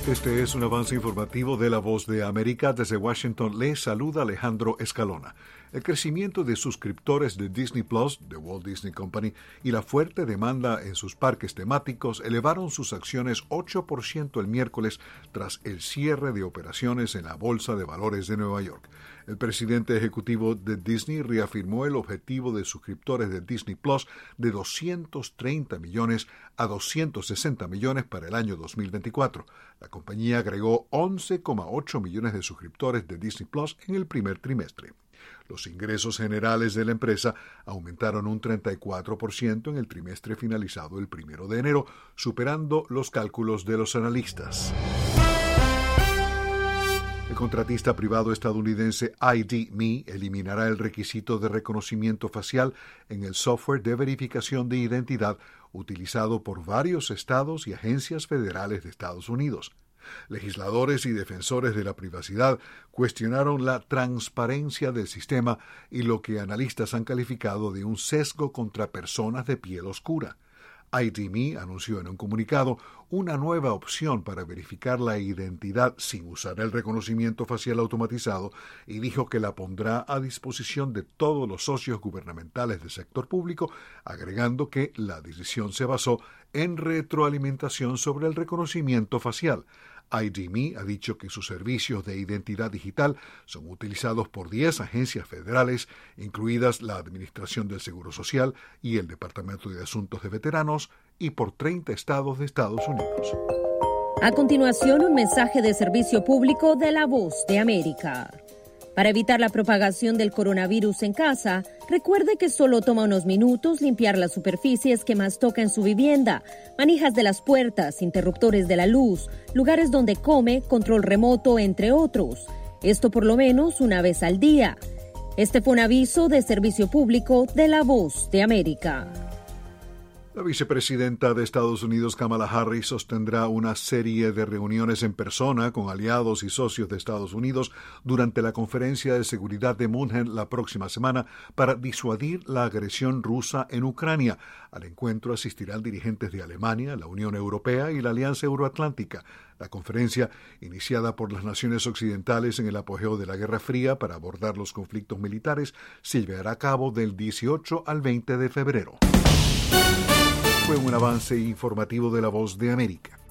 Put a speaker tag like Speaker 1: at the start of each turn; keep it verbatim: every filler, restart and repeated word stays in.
Speaker 1: Este es un avance informativo de La Voz de América. Desde Washington les saluda Alejandro Escalona. El crecimiento de suscriptores de Disney Plus, de Walt Disney Company, y la fuerte demanda en sus parques temáticos elevaron sus acciones ocho por ciento el miércoles tras el cierre de operaciones en la Bolsa de Valores de Nueva York. El presidente ejecutivo de Disney reafirmó el objetivo de suscriptores de Disney Plus de doscientos treinta millones a doscientos sesenta millones para el año dos mil veinticuatro. La compañía agregó once coma ocho millones de suscriptores de Disney Plus en el primer trimestre. Los ingresos generales de la empresa aumentaron un treinta y cuatro por ciento en el trimestre finalizado el primero de enero, superando los cálculos de los analistas. El contratista privado estadounidense I D M E eliminará el requisito de reconocimiento facial en el software de verificación de identidad utilizado por varios estados y agencias federales de Estados Unidos. Legisladores y defensores de la privacidad cuestionaron la transparencia del sistema y lo que analistas han calificado de un sesgo contra personas de piel oscura. I D M E anunció en un comunicado una nueva opción para verificar la identidad sin usar el reconocimiento facial automatizado y dijo que la pondrá a disposición de todos los socios gubernamentales del sector público, agregando que la decisión se basó en retroalimentación sobre el reconocimiento facial. I D M E ha dicho que sus servicios de identidad digital son utilizados por diez agencias federales, incluidas la Administración del Seguro Social y el Departamento de Asuntos de Veteranos, y por treinta estados de Estados Unidos.
Speaker 2: A continuación, un mensaje de servicio público de La Voz de América. Para evitar la propagación del coronavirus en casa, recuerde que solo toma unos minutos limpiar las superficies que más toca en su vivienda, manijas de las puertas, interruptores de la luz, lugares donde come, control remoto, entre otros. Esto por lo menos una vez al día. Este fue un aviso de servicio público de La Voz de América.
Speaker 1: La vicepresidenta de Estados Unidos, Kamala Harris, sostendrá una serie de reuniones en persona con aliados y socios de Estados Unidos durante la Conferencia de Seguridad de Múnich la próxima semana para disuadir la agresión rusa en Ucrania. Al encuentro asistirán dirigentes de Alemania, la Unión Europea y la Alianza Euroatlántica. La conferencia, iniciada por las naciones occidentales en el apogeo de la Guerra Fría para abordar los conflictos militares, se llevará a cabo del dieciocho al veinte de febrero. Fue un avance informativo de La Voz de América.